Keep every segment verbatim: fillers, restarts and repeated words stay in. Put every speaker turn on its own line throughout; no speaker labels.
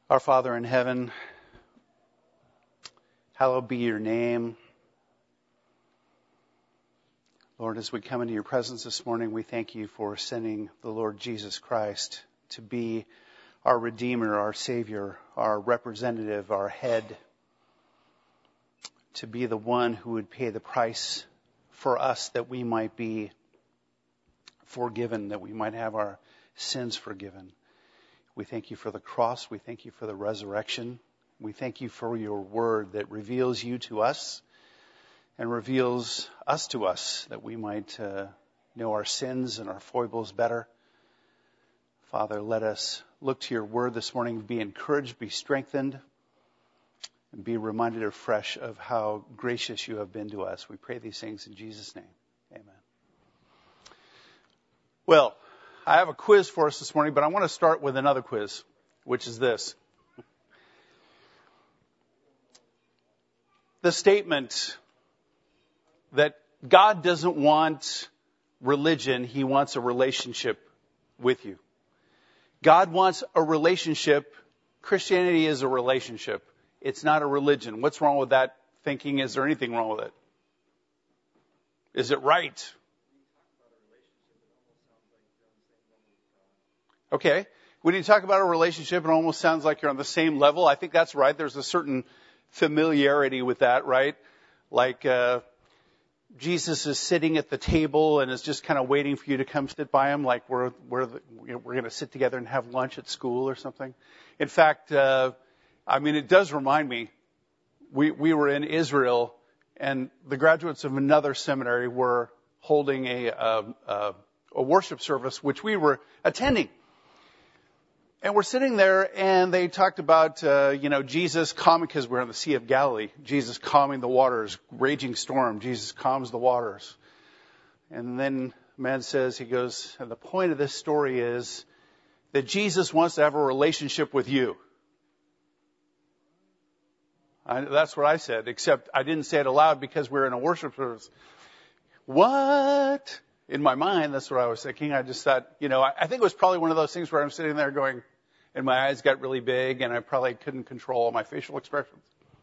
Our Father in heaven, hallowed be your name. Lord, as we come into your presence this morning, we thank you for sending the Lord Jesus Christ to be our Redeemer, our Savior, our representative, our head, to be the one who would pay the price for us that we might be forgiven, that we might have our sins forgiven. We thank you for the cross. We thank you for the resurrection. We thank you for your word that reveals you to us and reveals us to us, that we might uh, know our sins and our foibles better. Father, let us look to your word this morning, be encouraged, be strengthened, and be reminded afresh of how gracious you have been to us. We pray these things in Jesus' name. Amen. Well, I have a quiz for us this morning, but I want to start with another quiz, which is this. The statement that God doesn't want religion, he wants a relationship with you. God wants a relationship. Christianity is a relationship. It's not a religion. What's wrong with that thinking? Is there anything wrong with it? Is it right? Okay. When you talk about a relationship, it almost sounds like you're on the same level. I think that's right. There's a certain familiarity with that, right? Like uh, Jesus is sitting at the table and is just kind of waiting for you to come sit by him, like we're we're the, you know, we're going to sit together and have lunch at school or something. In fact, uh, I mean, it does remind me. We we were in Israel, and the graduates of another seminary were holding a a, a, a worship service, which we were attending. And we're sitting there, and they talked about, uh, you know, Jesus calming, because we're on the Sea of Galilee, Jesus calming the waters, raging storm, Jesus calms the waters. And then the man says, he goes, and the point of this story is that Jesus wants to have a relationship with you. I, that's what I said, except I didn't say it aloud because we're in a worship service. What? In my mind, that's what I was thinking. I just thought, you know, I, I think it was probably one of those things where I'm sitting there going, and my eyes got really big, and I probably couldn't control my facial expressions.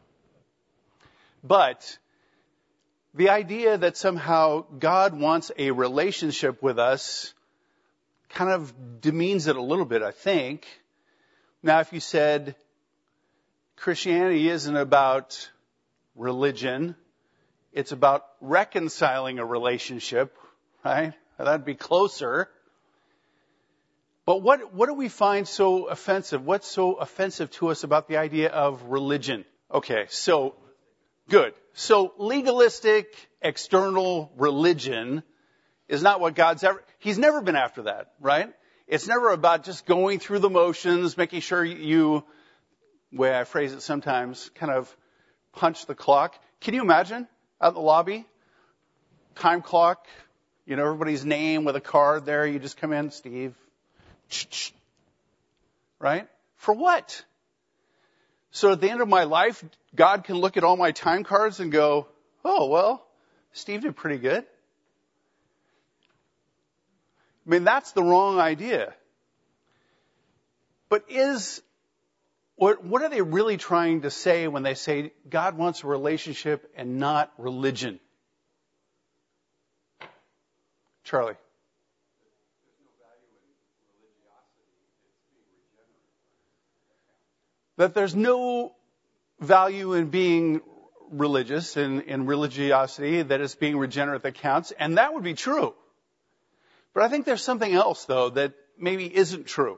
But the idea that somehow God wants a relationship with us kind of demeans it a little bit, I think. Now, if you said Christianity isn't about religion, it's about reconciling a relationship, right? That'd be closer. But what, what do we find so offensive? What's so offensive to us about the idea of religion? Okay, so, good. So, legalistic, external religion is not what God's ever, he's never been after that, right? It's never about just going through the motions, making sure you, the way I phrase it sometimes, kind of punch the clock. Can you imagine out in the lobby? Time clock, you know, everybody's name with a card there. You just come in, Steve. Right? For what? So at the end of my life, God can look at all my time cards and go, oh, well, Steve did pretty good. I mean, that's the wrong idea. But is, what, what are they really trying to say when they say God wants a relationship and not religion? Charlie. That there's no value in being religious and in religiosity, that it's being regenerate that counts, and that would be true. But I think there's something else, though, that maybe isn't true.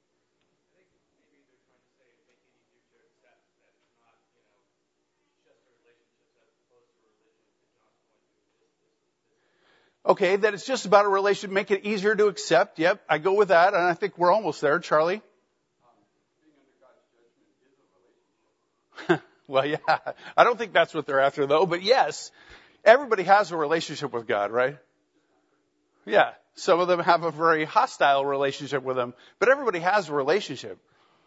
Okay, that it's just about a relationship, make it easier to accept. Yep, I go with that, and I think we're almost there. Charlie? Well, yeah, I don't think that's what they're after, though. But yes, everybody has a relationship with God, right? Yeah, some of them have a very hostile relationship with him, but everybody has a relationship.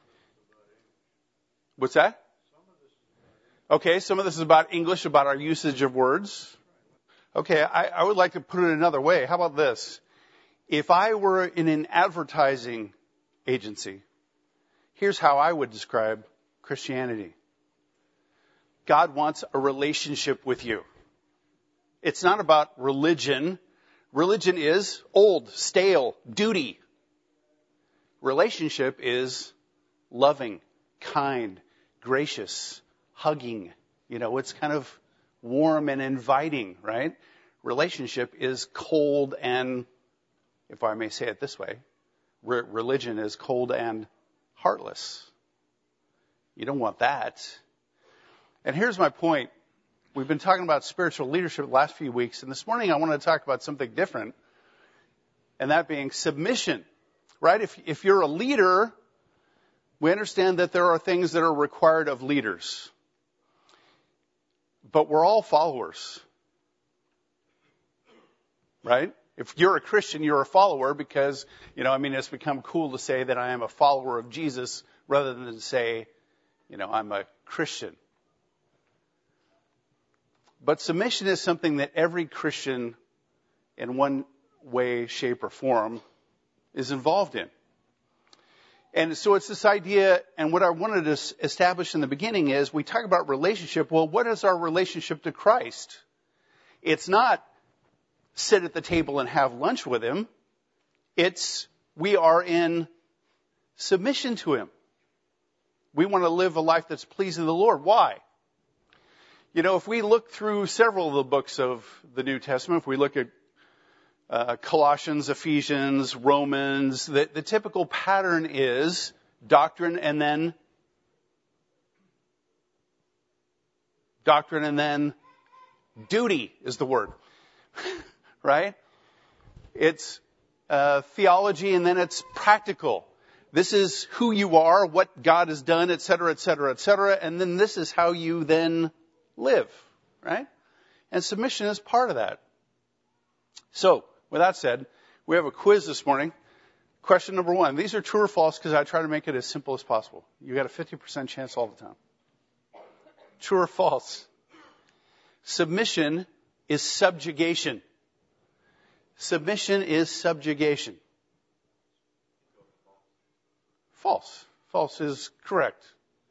What's that? Okay, some of this is about English, about our usage of words. Okay, I, I would like to put it another way. How about this? If I were in an advertising agency, Here's how I would describe Christianity. God wants a relationship with you. It's not about religion. Religion is old, stale, duty. Relationship is loving, kind, gracious, hugging. You know, it's kind of warm and inviting, right? Relationship is cold and, if I may say it this way, re- religion is cold and heartless. You don't want that. And here's my point. We've been talking about spiritual leadership the last few weeks, and this morning I want to talk about something different, and that being submission, right? If, if you're a leader, we understand that there are things that are required of leaders. But we're all followers, right? If you're a Christian, you're a follower because, you know, I mean, it's become cool to say that I am a follower of Jesus rather than to say, you know, I'm a Christian. But submission is something that every Christian, in one way, shape, or form, is involved in. And so it's this idea, and what I wanted to establish in the beginning is, we talk about relationship. Well, what is our relationship to Christ? It's not sit at the table and have lunch with him. It's we are in submission to him. We want to live a life that's pleasing to the Lord. Why? You know, if we look through several of the books of the New Testament, if we look at uh, Colossians, Ephesians, Romans, the, the typical pattern is doctrine and then doctrine and then duty is the word, right? It's uh, theology and then it's practical. This is who you are, what God has done, et cetera, et cetera, et cetera, and then this is how you then live, right? And submission is part of that. So, with that said, we have a quiz this morning. Question number one. These are true or false because I try to make it as simple as possible. You got a fifty percent chance all the time. True or false? Submission is subjugation. Submission is subjugation. False. False is correct.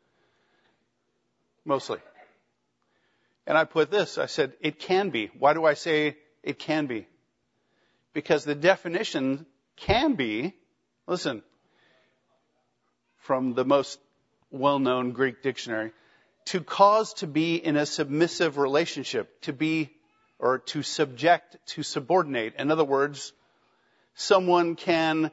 Mostly. And I put this, I said, it can be. Why do I say it can be? Because the definition can be, listen, from the most well-known Greek dictionary, to cause to be in a submissive relationship, to be, or to subject, to subordinate. In other words, someone can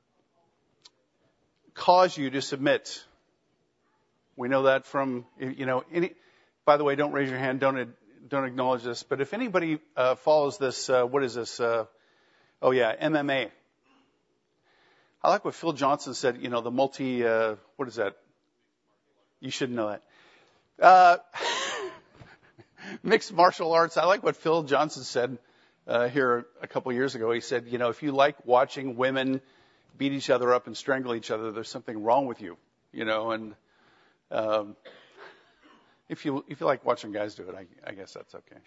cause you to submit. We know that from, you know, any, by the way, don't raise your hand, don't don't acknowledge this, but if anybody uh, follows this, uh, what is this? Uh, oh yeah, M M A. I like what Phil Johnson said, you know, the multi, uh, what is that? You should know that. Uh, mixed martial arts. I like what Phil Johnson said uh, here a couple years ago. He said, you know, if you like watching women beat each other up and strangle each other, there's something wrong with you, you know, and um, if you if you like watching guys do it, I, I guess that's okay.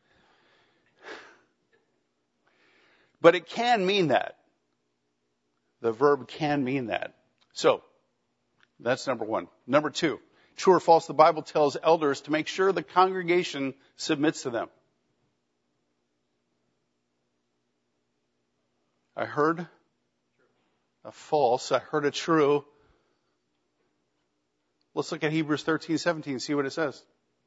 But it can mean that. The verb can mean that. So, that's number one. Number two, true or false, the Bible tells elders to make sure the congregation submits to them. I heard a false. I heard a true. Let's look at Hebrews thirteen seventeen and see what it says.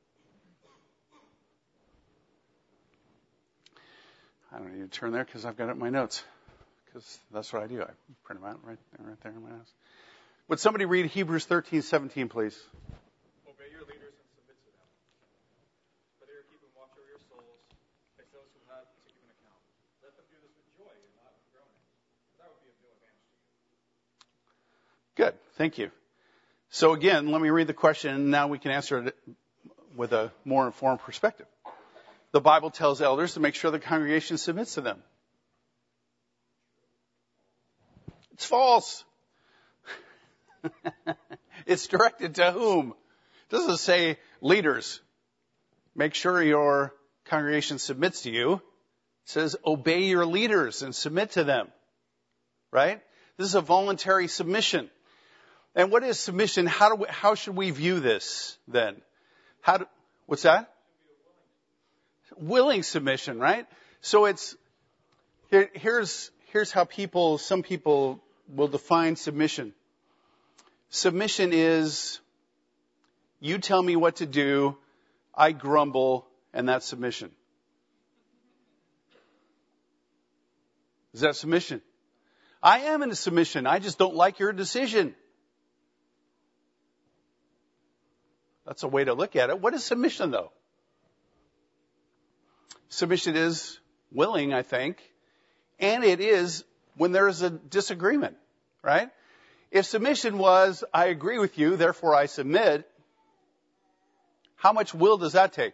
I don't need to turn there because I've got it in my notes. Because that's what I do. I print them out right, right there in my notes. Would somebody read Hebrews thirteen seventeen, please?
Obey your leaders and submit to them. For they are keeping watch over your souls, as those who have to give an account. Let them do this with joy and not with groaning. That would be of no advantage to you.
Good. Thank you. So again, let me read the question, and now we can answer it with a more informed perspective. The Bible tells elders to make sure the congregation submits to them. It's false. It's directed to whom? It doesn't say leaders. Make sure your congregation submits to you. It says obey your leaders and submit to them. Right? This is a voluntary submission. And what is submission? How do we, how should we view this then? How do, what's that? Willing submission, right? So it's, here, here's, here's how people, some people will define submission. Submission is, you tell me what to do, I grumble, and that's submission. Is that submission? I am in a submission. I just don't like your decision. That's a way to look at it. What is submission, though? Submission is willing, I think, and it is when there is a disagreement, right? If submission was, I agree with you, therefore I submit, how much will does that take?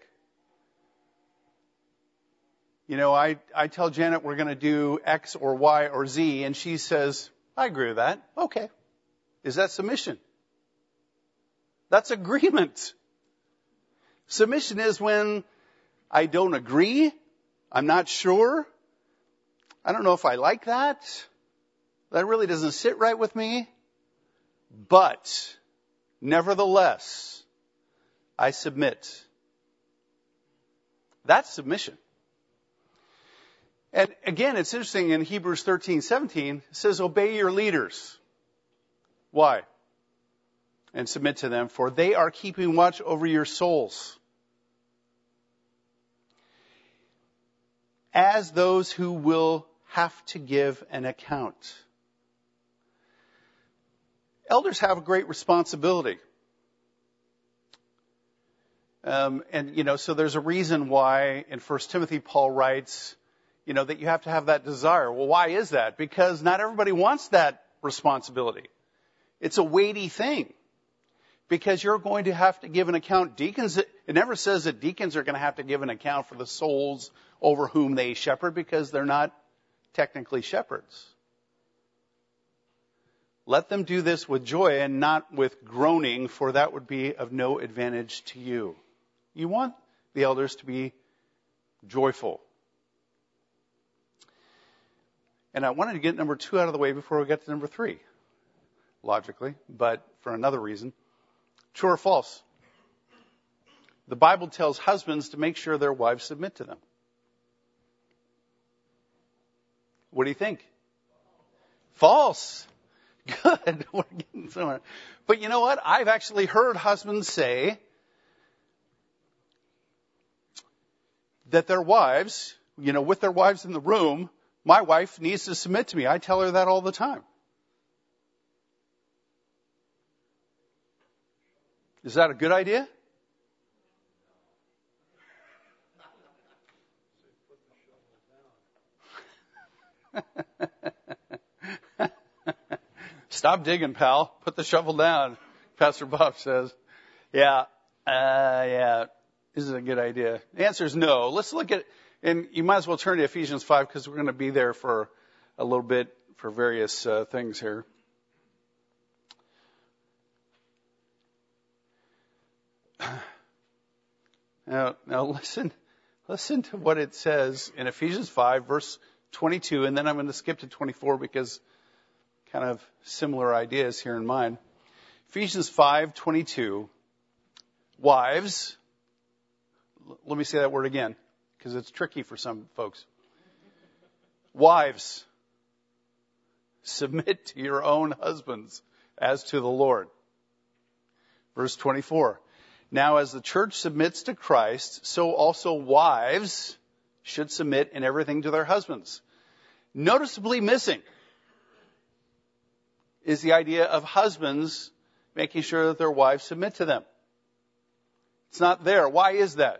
You know, I, I tell Janet we're going to do X or Y or Z, and she says, I agree with that. Okay. Is that submission? That's agreement. Submission is when I don't agree, I'm not sure, I don't know if I like that, that really doesn't sit right with me, but nevertheless, I submit. That's submission. And again, it's interesting in Hebrews thirteen seventeen, it says, obey your leaders. Why? And submit to them, for they are keeping watch over your souls, as those who will have to give an account. Elders have a great responsibility. Um, and, you know, so there's a reason why in First Timothy Paul writes, you know, that you have to have that desire. Well, why is that? Because not everybody wants that responsibility. It's a weighty thing. Because you're going to have to give an account. Deacons, it never says that deacons are going to have to give an account for the souls over whom they shepherd, because they're not technically shepherds. Let them do this with joy and not with groaning, for that would be of no advantage to you. You want the elders to be joyful. And I wanted to get number two out of the way before we get to number three, logically, but for another reason. True or false? The Bible tells husbands to make sure their wives submit to them. What do you think? False. Good. We're getting somewhere. But you know what? I've actually heard husbands say that their wives, you know, with their wives in the room, my wife needs to submit to me. I tell her that all the time. Is that a good idea? Stop digging, pal. Put the shovel down, Pastor Bob says. Yeah, uh, yeah, this is a good idea. The answer is no. Let's look at, and you might as well turn to Ephesians five, because we're going to be there for a little bit for various uh, things here. Now, now listen, listen to what it says in Ephesians five, verse twenty-two, and then I'm going to skip to twenty-four because kind of similar ideas here in mind. Ephesians five twenty-two, wives, l- let me say that word again, because it's tricky for some folks. Wives, submit to your own husbands as to the Lord. Verse twenty-four. Now, as the church submits to Christ, so also wives should submit in everything to their husbands. Noticeably missing is the idea of husbands making sure that their wives submit to them. It's not there. Why is that?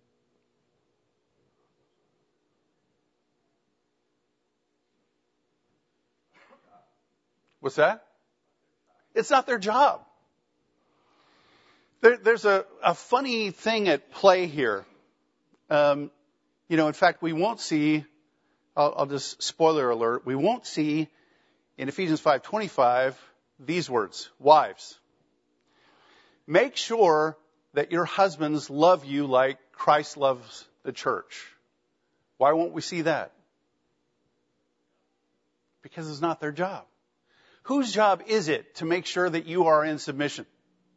What's that? It's not their job. There, there's a, a funny thing at play here. Um, you know, in fact, we won't see, I'll, I'll just spoiler alert, we won't see in Ephesians five twenty-five these words, wives. Make sure that your husbands love you like Christ loves the church. Why won't we see that? Because it's not their job. Whose job is it to make sure that you are in submission?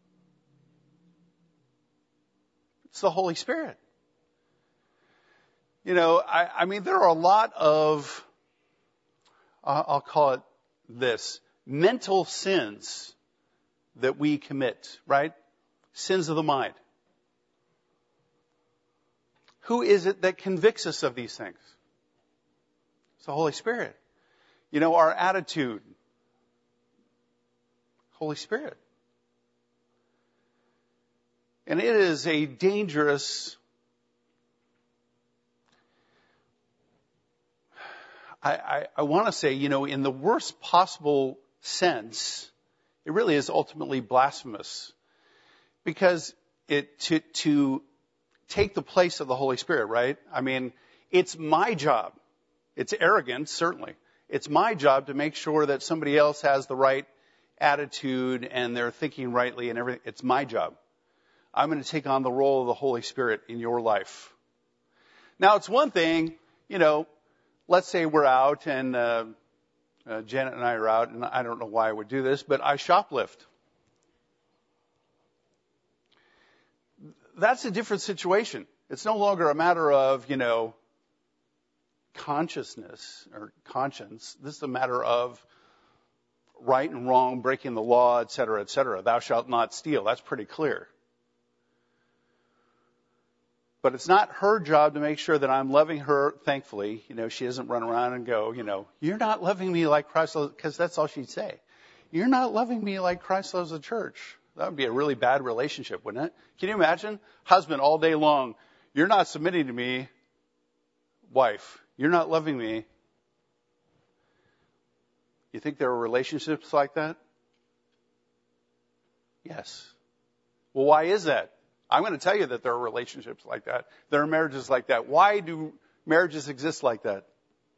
It's the Holy Spirit. You know, I, I mean, there are a lot of, uh, I'll call it this, mental sins that we commit, right? Sins of the mind. Who is it that convicts us of these things? It's the Holy Spirit. You know, our attitude. Holy Spirit. And it is a dangerous, I, I, I want to say, you know, in the worst possible sense, it really is ultimately blasphemous. Because it to to take the place of the Holy Spirit, right? I mean, it's my job. It's arrogant, certainly. It's my job to make sure that somebody else has the right attitude and they're thinking rightly and everything. It's my job. I'm going to take on the role of the Holy Spirit in your life. Now, it's one thing, you know, let's say we're out and uh, uh, Janet and I are out, and I don't know why I would do this, but I shoplift. That's a different situation. It's no longer a matter of, you know, consciousness or conscience. This is a matter of right and wrong, breaking the law, et cetera, et cetera. Thou shalt not steal. That's pretty clear. But it's not her job to make sure that I'm loving her, thankfully. You know, she doesn't run around and go, you know, you're not loving me like Christ loves, because that's all she'd say. You're not loving me like Christ loves the church. That would be a really bad relationship, wouldn't it? Can you imagine? Husband all day long, you're not submitting to me. Wife, you're not loving me. You think there are relationships like that? Yes. Well, why is that? I'm going to tell you that there are relationships like that. There are marriages like that. Why do marriages exist like that?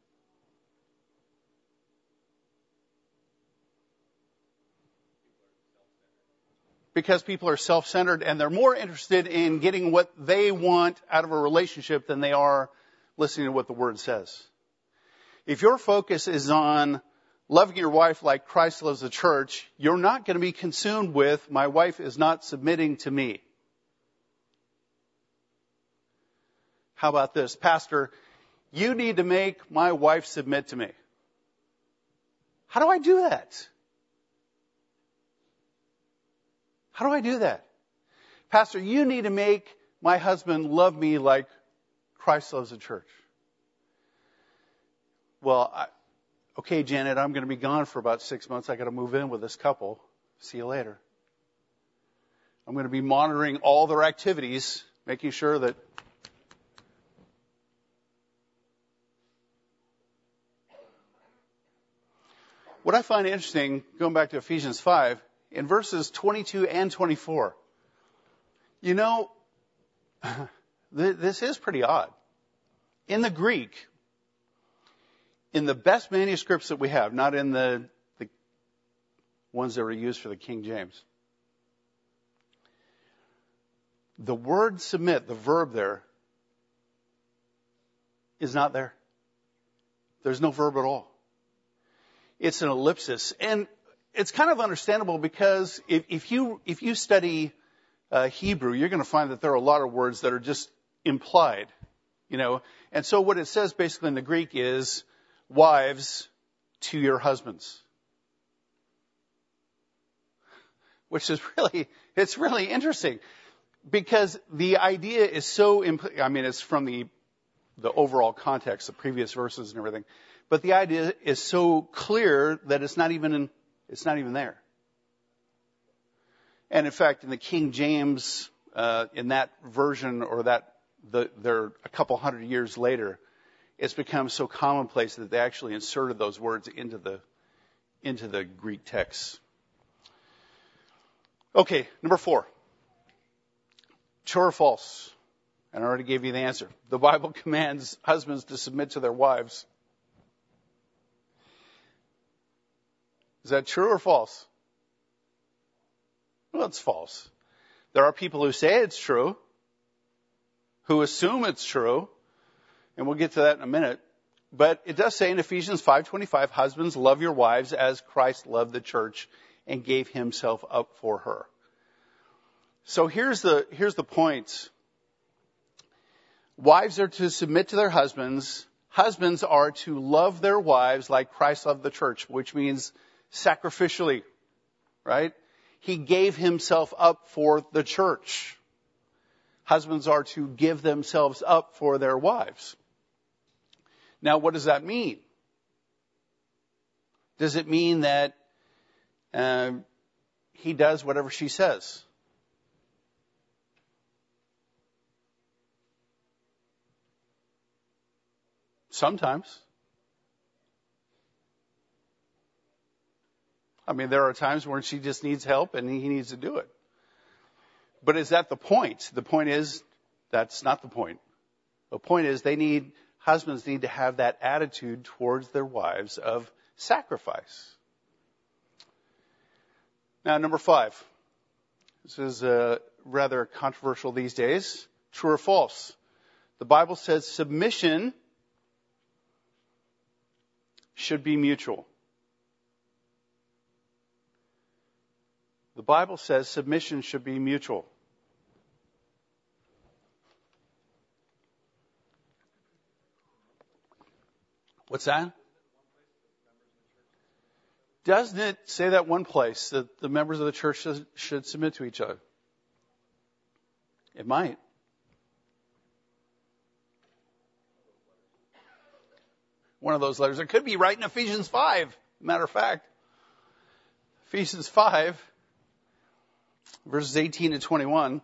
Because people are self-centered and they're more interested in getting what they want out of a relationship than they are listening to what the Word says. If your focus is on loving your wife like Christ loves the church, you're not going to be consumed with, my wife is not submitting to me. How about this? Pastor, you need to make my wife submit to me. How do I do that? How do I do that? Pastor, you need to make my husband love me like Christ loves the church. Well, I, okay, Janet, I'm going to be gone for about six months. I got to move in with this couple. See you later. I'm going to be monitoring all their activities, making sure that what I find interesting, going back to Ephesians five, in verses twenty-two and twenty-four, you know, this is pretty odd. In the Greek, in the best manuscripts that we have, not in the, the ones that were used for the King James, the word submit, the verb there, is not there. There's no verb at all. It's an ellipsis. And it's kind of understandable because if, if you if you study uh, Hebrew, you're going to find that there are a lot of words that are just implied, you know. And so what it says basically in the Greek is, wives to your husbands. Which is really, it's really interesting. Because the idea is so, impl- I mean, it's from the the overall context, the previous verses and everything. But the idea is so clear that it's not even in, it's not even there. And in fact, in the King James, uh, in that version, or that the, they're a couple hundred years later, it's become so commonplace that they actually inserted those words into the into the Greek text. Okay, number four. True or false? And I already gave you the answer. The Bible commands husbands to submit to their wives. Is that true or false? Well, it's false. There are people who say it's true, who assume it's true, and we'll get to that in a minute. but it does say in Ephesians five twenty-five, husbands, love your wives as Christ loved the church and gave himself up for her. So here's the, here's the point. Wives are to submit to their husbands. Husbands are to love their wives like Christ loved the church, which means sacrificially, right? He gave himself up for the church. Husbands are to give themselves up for their wives. Now, what does that mean? Does it mean that uh, he does whatever she says? Sometimes. I mean, there are times when she just needs help and he needs to do it. But is that the point? The point is, that's not the point. The point is they need, husbands need to have that attitude towards their wives of sacrifice. Now, number five. This is uh, rather controversial these days. True or false? The Bible says submission should be mutual. The Bible says submission should be mutual. What's that? Doesn't it say that one place that the members of the church should, should submit to each other? It might. One of those letters. It could be right in Ephesians five, matter of fact. Ephesians five, verses eighteen to twenty-one.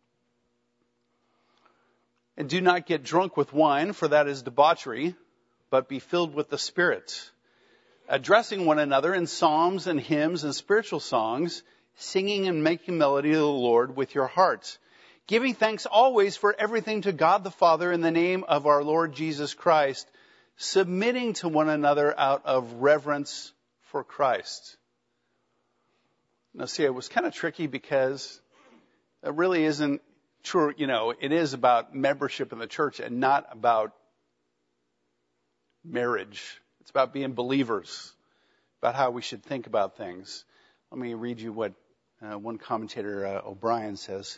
And do not get drunk with wine, for that is debauchery, but be filled with the Spirit, addressing one another in psalms and hymns and spiritual songs, singing and making melody to the Lord with your hearts, giving thanks always for everything to God the Father in the name of our Lord Jesus Christ, submitting to one another out of reverence for Christ. Now, see, it was kind of tricky because it really isn't true. You know, it is about membership in the church and not about marriage. It's about being believers, about how we should think about things. Let me read you what uh, one commentator, uh, O'Brien, says.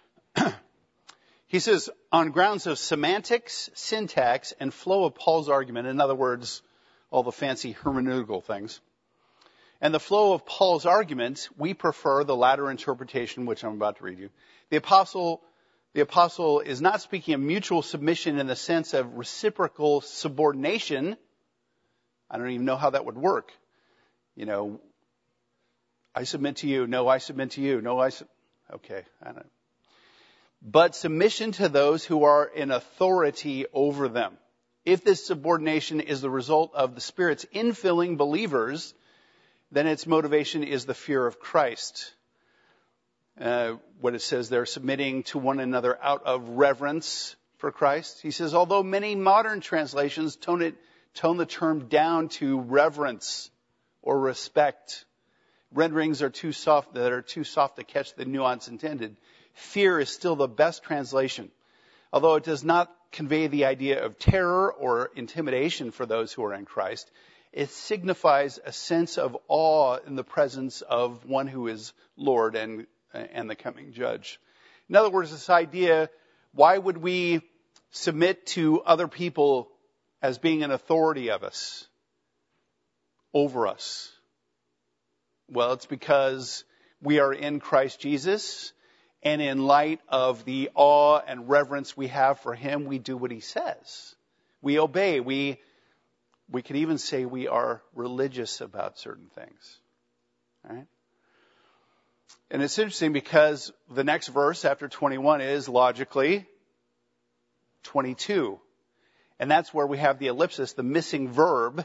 He says, on grounds of semantics, syntax, and flow of Paul's argument, in other words, all the fancy hermeneutical things, and the flow of Paul's argument, we prefer the latter interpretation, which I'm about to read you. The apostle, the apostle is not speaking of mutual submission in the sense of reciprocal subordination. I don't even know how that would work. You know, I submit to you. No, I submit to you. No, I submit. Okay, I don't know. But submission to those who are in authority over them. If this subordination is the result of the Spirit's infilling believers, then its motivation is the fear of Christ. Uh, what it says there, submitting to one another out of reverence for Christ. He says, although many modern translations tone it, tone the term down to reverence or respect, renderings are too soft that are too soft to catch the nuance intended. Fear is still the best translation, although it does not convey the idea of terror or intimidation for those who are in Christ. It signifies a sense of awe in the presence of one who is Lord and, and the coming judge. In other words, this idea, why would we submit to other people as being an authority of us, over us? Well, it's because we are in Christ Jesus, and in light of the awe and reverence we have for him, we do what he says. We obey. We we could even say we are religious about certain things. All right? And it's interesting because the next verse after twenty-one is logically twenty-two. And that's where we have the ellipsis, the missing verb.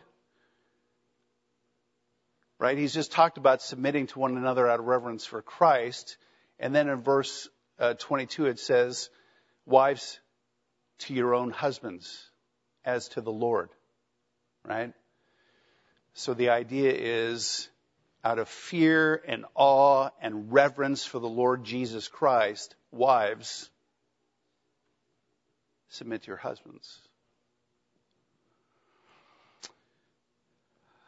Right? He's just talked about submitting to one another out of reverence for Christ. And then in verse uh, twenty-two, it says, wives, to your own husbands, as to the Lord. Right? So the idea is, out of fear and awe and reverence for the Lord Jesus Christ, wives, submit to your husbands.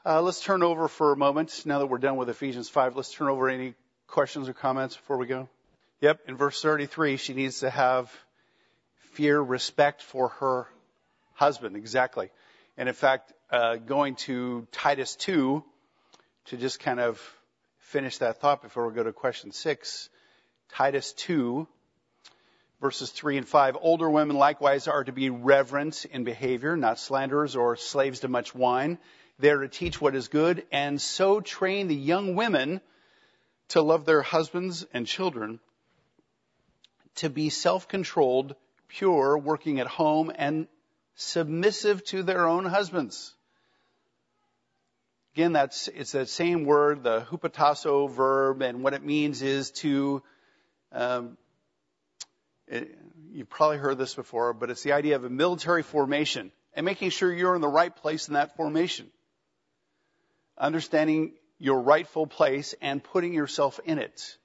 Uh, let's turn over for a moment. Now that we're done with Ephesians five, let's turn over any questions or comments before we go. Yep, in verse thirty-three, she needs to have fear, respect for her husband. Exactly. And in fact, uh, going to Titus two, to just kind of finish that thought before we go to question six, Titus two, verses three and five. Older women likewise are to be reverent in behavior, not slanderers or slaves to much wine. They are to teach what is good, and so train the young women to love their husbands and children, to be self-controlled, pure, working at home, and submissive to their own husbands. Again, that's it's that same word, the hupotasso verb, and what it means is to, um, it, you've probably heard this before, but it's the idea of a military formation and making sure you're in the right place in that formation. Understanding your rightful place and putting yourself in it.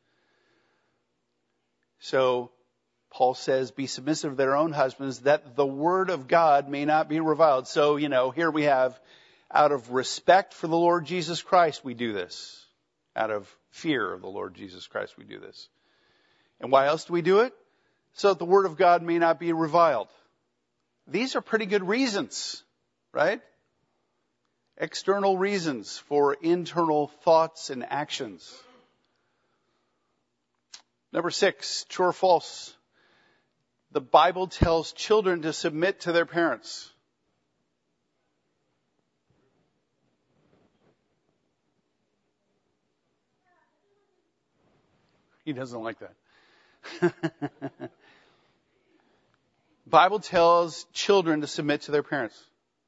So, Paul says, be submissive to their own husbands, that the word of God may not be reviled. So, you know, here we have, out of respect for the Lord Jesus Christ, we do this. Out of fear of the Lord Jesus Christ, we do this. And why else do we do it? So that the word of God may not be reviled. These are pretty good reasons, right? External reasons for internal thoughts and actions. Number six, true or false? The Bible tells children to submit to their parents. He doesn't like that. Bible tells children to submit to their parents.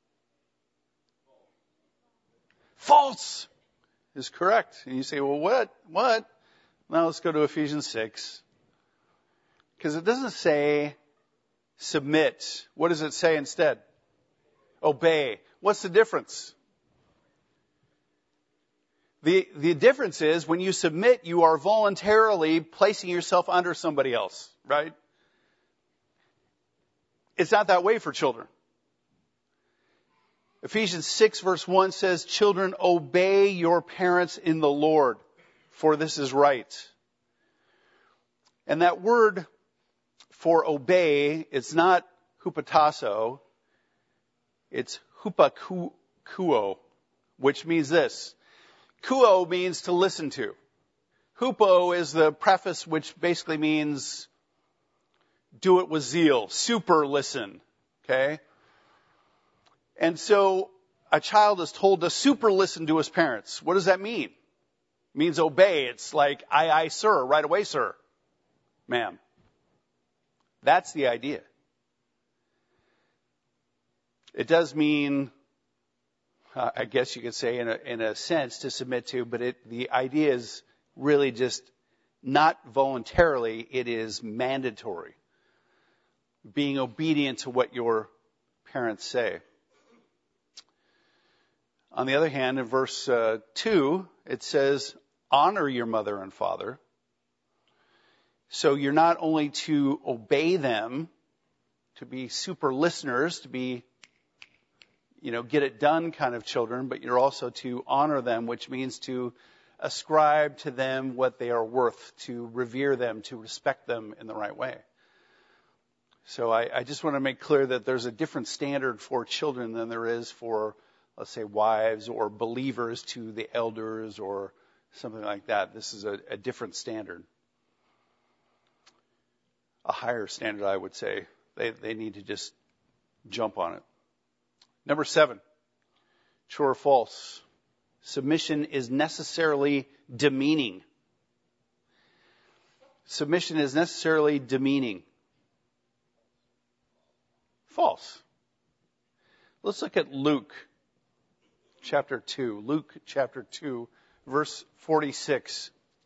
False is correct. And you say, well, what? What? Now let's go to Ephesians six. Because it doesn't say submit. What does it say instead? Obey. What's the difference? The, the difference is when you submit, you are voluntarily placing yourself under somebody else, right? It's not that way for children. Ephesians six verse one says, children, obey your parents in the Lord, for this is right. And that word for obey, it's not hupotasso, it's hupakuo, which means this. Kuo means to listen to. Hupo is the preface which basically means do it with zeal, super listen, okay? And so a child is told to super listen to his parents. What does that mean? It means obey. It's like, aye, aye, sir, right away, sir, ma'am. That's the idea. It does mean, uh, I guess you could say in a, in a sense, to submit to, but it, the idea is really just not voluntarily, it is mandatory. Being obedient to what your parents say. On the other hand, in verse uh, two, it says, honor your mother and father. So you're not only to obey them, to be super listeners, to be, you know, get it done kind of children, but you're also to honor them, which means to ascribe to them what they are worth, to revere them, to respect them in the right way. So I, I just want to make clear that there's a different standard for children than there is for, let's say, wives or believers to the elders or something like that. This is a, a different standard. A higher standard, I would say. They, they need to just jump on it. Number seven, true or false? Submission is necessarily demeaning. Submission is necessarily demeaning. False. Let's look at Luke chapter two. Luke chapter two, verse forty-six.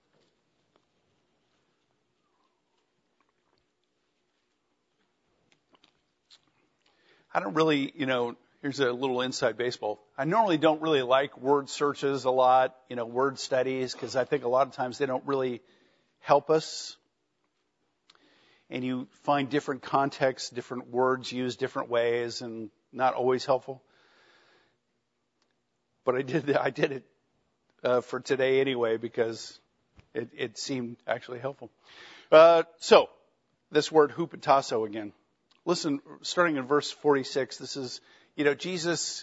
I don't really, you know, here's a little inside baseball. I normally don't really like word searches a lot, you know, word studies, because I think a lot of times they don't really help us. And you find different contexts, different words used different ways, and not always helpful. but I did I did it uh, for today anyway because it, it seemed actually helpful. Uh, so this word hupotasso again. Listen, starting in verse forty-six. This is, you know, Jesus.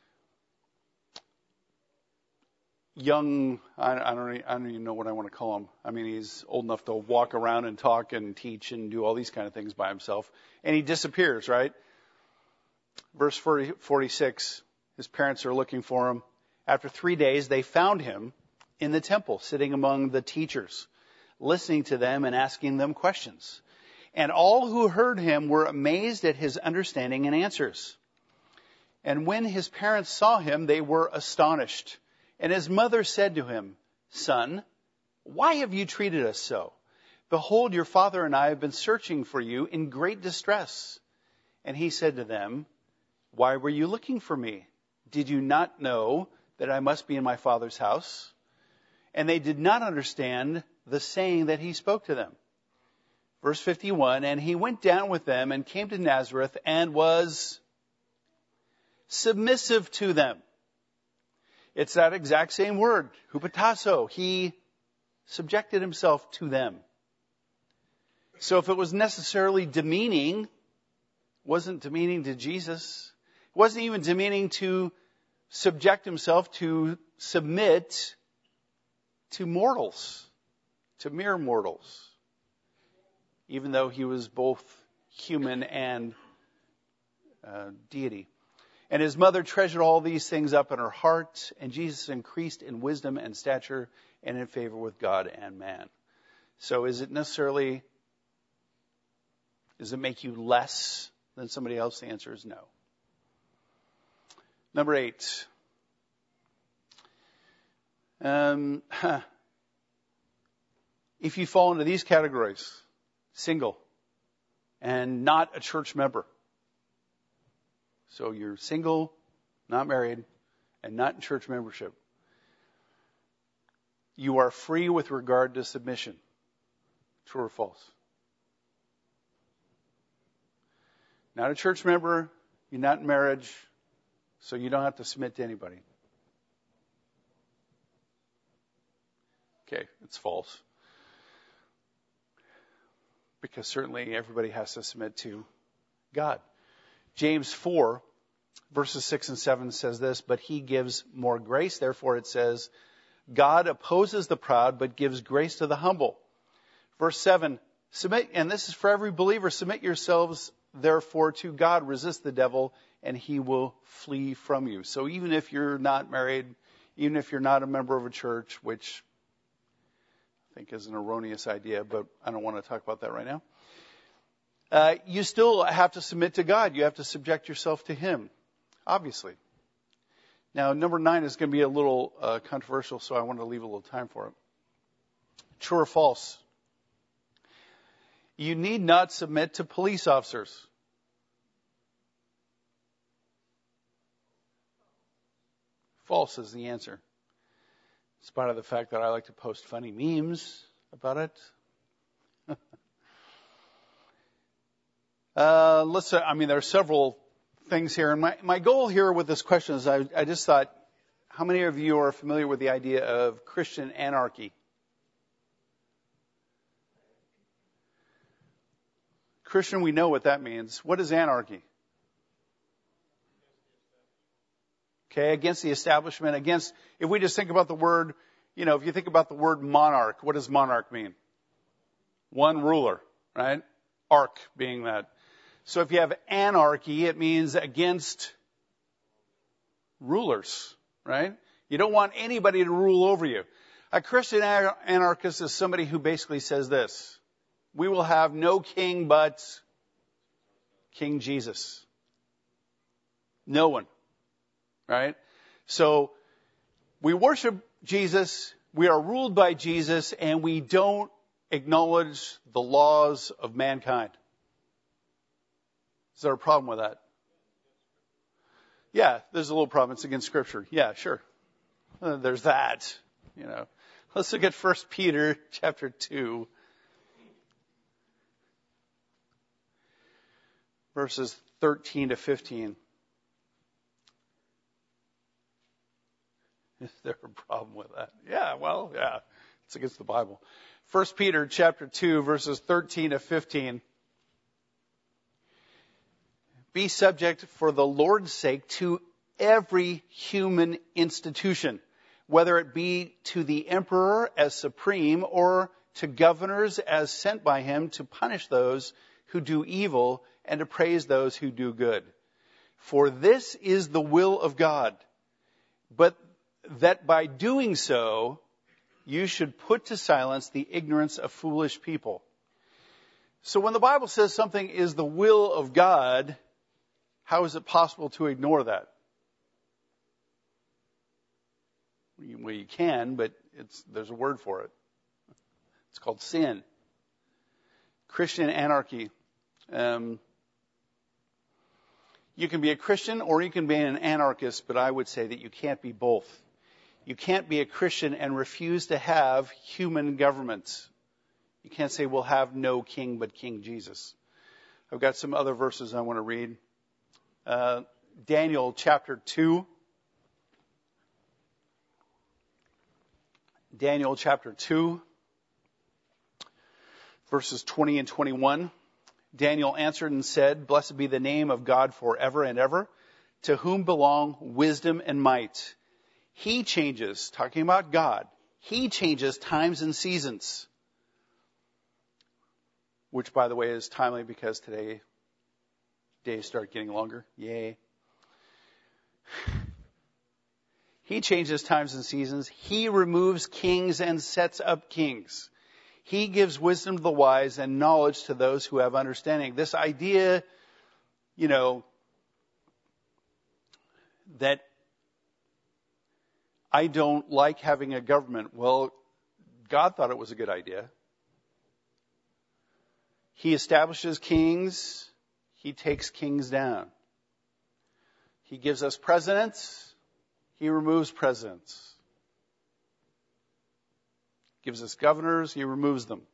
Young, I, I don't, I don't even know what I want to call him. I mean, he's old enough to walk around and talk and teach and do all these kind of things by himself. And he disappears, right? Verse forty, forty-six, his parents are looking for him. After three days, they found him in the temple, sitting among the teachers, listening to them and asking them questions. And all who heard him were amazed at his understanding and answers. And when his parents saw him, they were astonished. And his mother said to him, "Son, why have you treated us so? Behold, your father and I have been searching for you in great distress." And he said to them, "Why were you looking for me? Did you not know that I must be in my father's house?" And they did not understand the saying that he spoke to them. Verse fifty-one, and he went down with them and came to Nazareth and was submissive to them. It's that exact same word, hupotasso. He subjected himself to them. So if it was necessarily demeaning, it wasn't demeaning to Jesus. It wasn't even demeaning to subject himself, to submit to mortals, to mere mortals, even though he was both human and uh, deity. And his mother treasured all these things up in her heart, and Jesus increased in wisdom and stature and in favor with God and man. So is it necessarily, does it make you less than somebody else? The answer is no. Number eight. Um, huh. If you fall into these categories, single and not a church member. So you're single, not married, and not in church membership. You are free with regard to submission. True or false? Not a church member, you're not in marriage, so you don't have to submit to anybody. Okay, it's false. Because certainly everybody has to submit to God. James four, verses six and seven says this, but he gives more grace. Therefore it says, God opposes the proud, but gives grace to the humble. Verse seven, submit, and this is for every believer, submit yourselves therefore to God, resist the devil, and he will flee from you. So even if you're not married, even if you're not a member of a church, which I think is an erroneous idea, but I don't want to talk about that right now. Uh, you still have to submit to God. You have to subject yourself to him, obviously. Now, number nine is going to be a little uh, controversial, so I want to leave a little time for it. True or false? You need not submit to police officers. False is the answer. In spite of the fact that I like to post funny memes about it. Uh, let's say, I mean, there are several things here. And my, my goal here with this question is I, I just thought, how many of you are familiar with the idea of Christian anarchy? Christian, we know what that means. What is anarchy? Okay, against the establishment, against, if we just think about the word, you know, if you think about the word monarch, what does monarch mean? One ruler, right? Arch being that. So if you have anarchy, it means against rulers, right? You don't want anybody to rule over you. A Christian anarchist is somebody who basically says this: we will have no king but King Jesus. No one, right? So we worship Jesus, we are ruled by Jesus, and we don't acknowledge the laws of mankind. Is there a problem with that? Yeah, there's a little problem. It's against Scripture. Yeah, sure. Uh, there's that. You know, let's look at First Peter chapter two, verses thirteen to fifteen. Is there a problem with that? Yeah, well, yeah, it's against the Bible. First Peter chapter two, verses thirteen to fifteen. Be subject for the Lord's sake to every human institution, whether it be to the emperor as supreme or to governors as sent by him to punish those who do evil and to praise those who do good. For this is the will of God, but that by doing so, you should put to silence the ignorance of foolish people. So when the Bible says something is the will of God, how is it possible to ignore that? Well, you can, but it's, there's a word for it. It's called sin. Christian anarchy. Um, you can be a Christian or you can be an anarchist, but I would say that you can't be both. You can't be a Christian and refuse to have human governments. You can't say we'll have no king but King Jesus. I've got some other verses I want to read. Uh, Daniel chapter two. Daniel chapter two, verses twenty and twenty-one. Daniel answered and said, Blessed be the name of God forever and ever, to whom belong wisdom and might. He changes, talking about God, he changes times and seasons. Which, by the way, is timely because today days start getting longer. Yay. He changes times and seasons. He removes kings and sets up kings. He gives wisdom to the wise and knowledge to those who have understanding. This idea, you know, that I don't like having a government. Well, God thought it was a good idea. He establishes kings. He takes kings down. He gives us presidents. He removes presidents. Gives us governors. He removes them.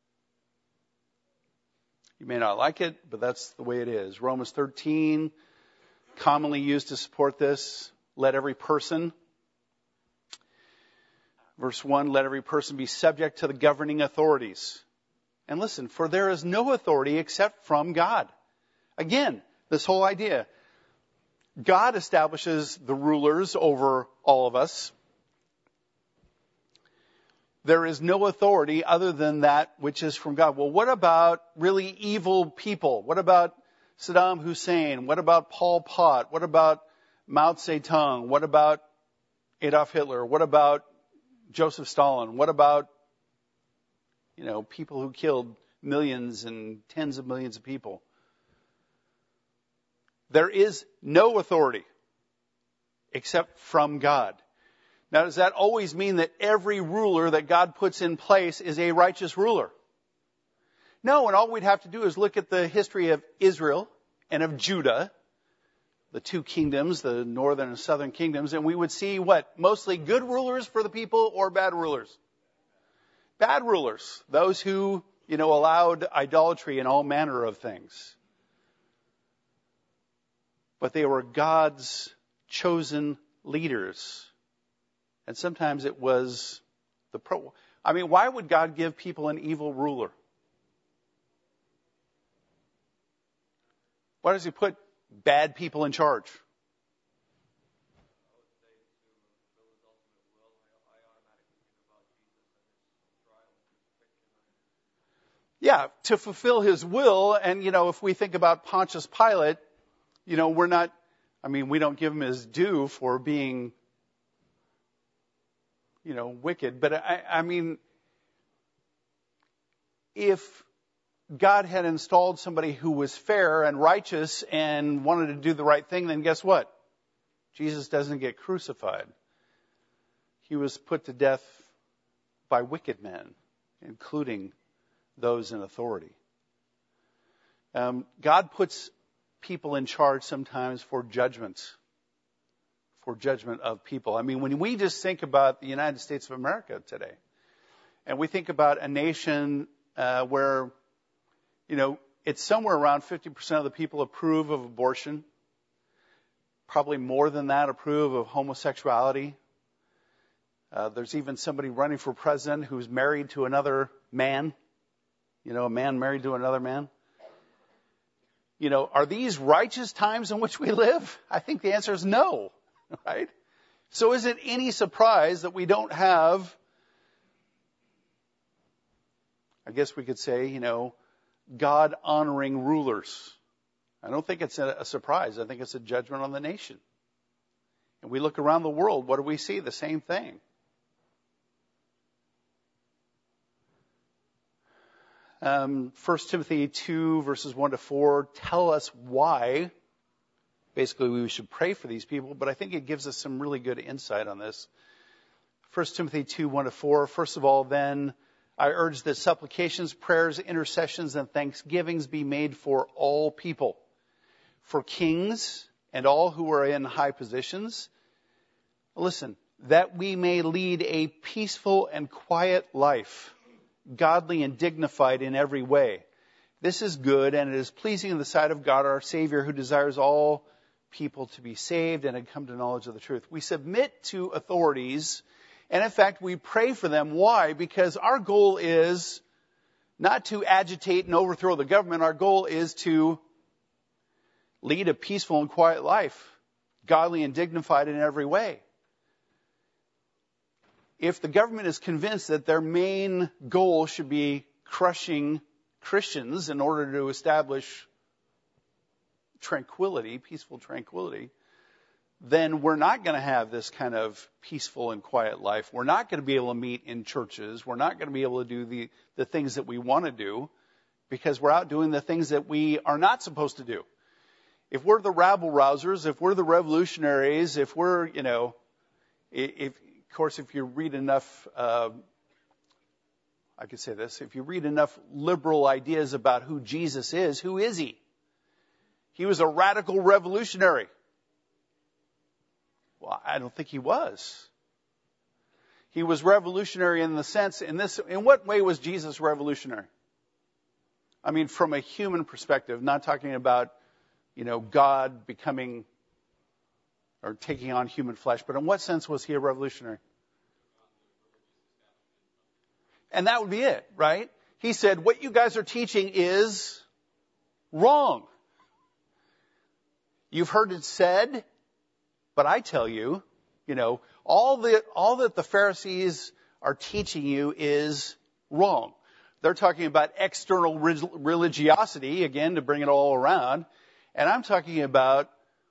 You may not like it, but that's the way it is. Romans thirteen, commonly used to support this. Let every person, verse one, let every person be subject to the governing authorities. And listen, for there is no authority except from God. Again, this whole idea. God establishes the rulers over all of us. There is no authority other than that which is from God. Well, what about really evil people? What about Saddam Hussein? What about Pol Pot? What about Mao Zedong? What about Adolf Hitler? What about Joseph Stalin? What about, you know, people who killed millions and tens of millions of people? There is no authority except from God. Now, does that always mean that every ruler that God puts in place is a righteous ruler? No, and all we'd have to do is look at the history of Israel and of Judah, the two kingdoms, the northern and southern kingdoms, and we would see what? Mostly good rulers for the people or bad rulers? Bad rulers. Those who, you know, allowed idolatry and all manner of things. But they were God's chosen leaders. And sometimes it was the pro. I mean, why would God give people an evil ruler? Why does he put bad people in charge? Yeah, to fulfill his will. And, you know, if we think about Pontius Pilate, you know, we're not, I mean, we don't give him his due for being, you know, wicked. But I, I mean, if God had installed somebody who was fair and righteous and wanted to do the right thing, then guess what? Jesus doesn't get crucified. He was put to death by wicked men, including those in authority. Um, God puts people in charge sometimes for judgment, for judgment of people. I mean, when we just think about the United States of America today, and we think about a nation uh, where, you know, it's somewhere around fifty percent of the people approve of abortion, probably more than that approve of homosexuality. Uh, there's even somebody running for president who's married to another man. You know, a man married to another man. You know, are these righteous times in which we live? I think the answer is no, right? So is it any surprise that we don't have, I guess we could say, you know, God-honoring rulers? I don't think it's a, a surprise. I think it's a judgment on the nation. And we look around the world, what do we see? The same thing. Um, First Timothy two, verses one to four, tell us why, basically, we should pray for these people, but I think it gives us some really good insight on this. First Timothy two, one to four, first of all, then, I urge that supplications, prayers, intercessions, and thanksgivings be made for all people, for kings and all who are in high positions. Listen, that we may lead a peaceful and quiet life, godly and dignified in every way. This is good, and it is pleasing in the sight of God our Savior, who desires all people to be saved and to come to knowledge of the truth. We submit to authorities, and in fact, we pray for them. Why? Because our goal is not to agitate and overthrow the government. Our goal is to lead a peaceful and quiet life, godly and dignified in every way. If the government is convinced that their main goal should be crushing Christians in order to establish tranquility, peaceful tranquility, then we're not going to have this kind of peaceful and quiet life. We're not going to be able to meet in churches. We're not going to be able to do the, the things that we want to do because we're out doing the things that we are not supposed to do. If we're the rabble-rousers, if we're the revolutionaries, if we're, you know, if, of course, if you read enough, uh, I could say this, if you read enough liberal ideas about who Jesus is, who is he? He was a radical revolutionary. Well, I don't think he was. He was revolutionary in the sense, in this, in what way was Jesus revolutionary? I mean, from a human perspective, not talking about, you know, God becoming or taking on human flesh, but in what sense was he a revolutionary? And that would be it, right? He said, what you guys are teaching is wrong. You've heard it said, but I tell you, you know, all the, all that the Pharisees are teaching you is wrong. They're talking about external religiosity, again, to bring it all around. And I'm talking about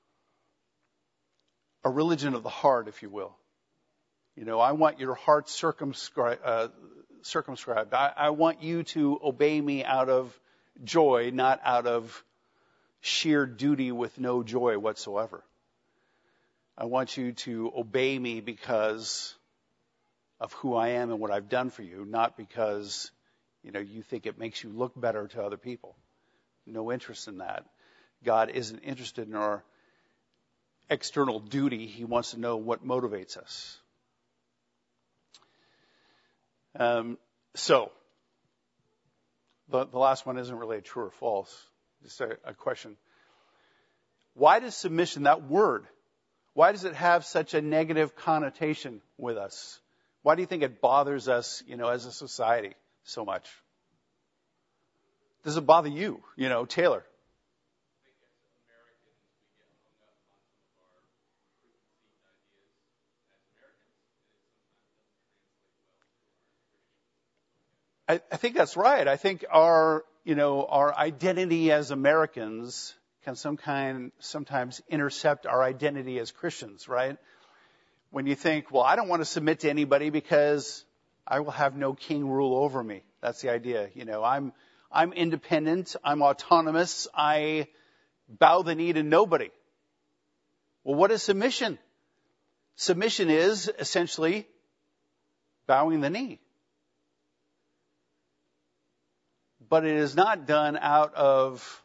a religion of the heart, if you will. You know, I want your heart circumscribed. Uh, circumscribed. I, I want you to obey me out of joy, not out of sheer duty with no joy whatsoever. I want you to obey me because of who I am and what I've done for you, not because, you know, you think it makes you look better to other people. No interest in that. God isn't interested in our external duty. He wants to know what motivates us. Um, so, the, the last one isn't really true or false. Just a, a question. Why does submission, that word, why does it have such a negative connotation with us? Why do you think it bothers us, you know, as a society so much? Does it bother you, you know, Taylor? I, I think that's right. I think our, you know, our identity as Americans can some kind, sometimes intercept our identity as Christians, right? When you think, well, I don't want to submit to anybody because I will have no king rule over me. That's the idea. You know, I'm, I'm independent. I'm autonomous. I bow the knee to nobody. Well, what is submission? Submission is essentially bowing the knee. But it is not done out of,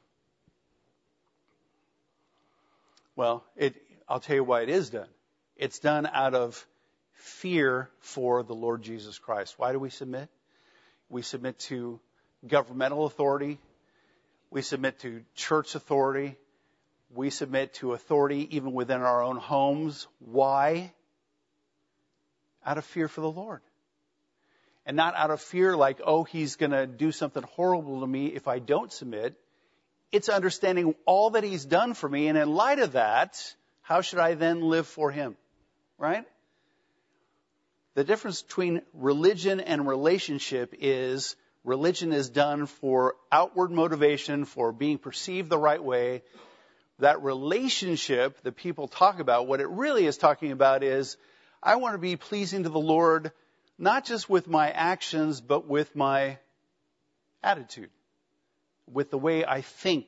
well, it, I'll tell you why it is done. It's done out of fear for the Lord Jesus Christ. Why do we submit? We submit to governmental authority. We submit to church authority. We submit to authority even within our own homes. Why? out of fear for the Lord. And not out of fear like, oh, he's going to do something horrible to me if I don't submit. It's understanding all that he's done for me. And in light of that, how should I then live for him? Right? The difference between religion and relationship is religion is done for outward motivation, for being perceived the right way. That relationship that people talk about, what it really is talking about is, I want to be pleasing to the Lord, not just with my actions, but with my attitude, with the way I think.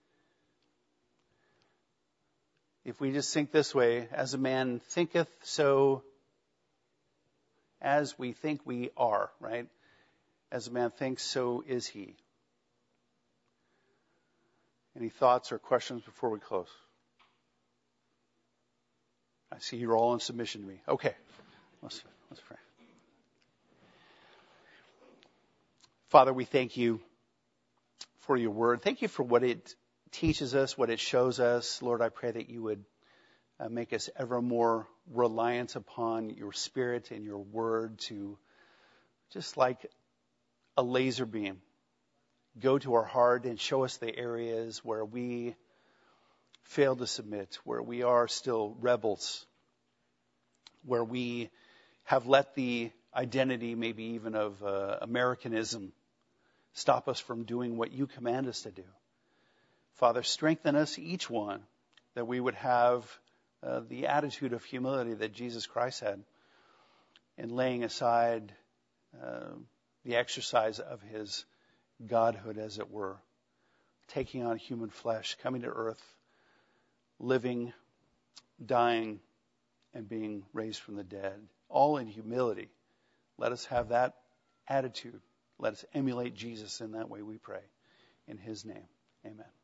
If we just think this way, as a man thinketh, so as we think we are, right? As a man thinks, so is he. Any thoughts or questions before we close? I see you're all in submission to me. Okay. Let's, let's pray. Father, we thank you for your word. Thank you for what it teaches us, what it shows us. Lord, I pray that you would uh, make us ever more reliant upon your Spirit and your word to, just like a laser beam, go to our heart and show us the areas where we fail to submit, where we are still rebels, where we have let the identity, maybe even of uh, Americanism, stop us from doing what you command us to do. Father, strengthen us, each one, that we would have uh, the attitude of humility that Jesus Christ had in laying aside uh, the exercise of his godhood, as it were, taking on human flesh, coming to earth, living, dying, and being raised from the dead, all in humility. Let us have that attitude. Let us emulate Jesus in that way, we pray. In his name, amen.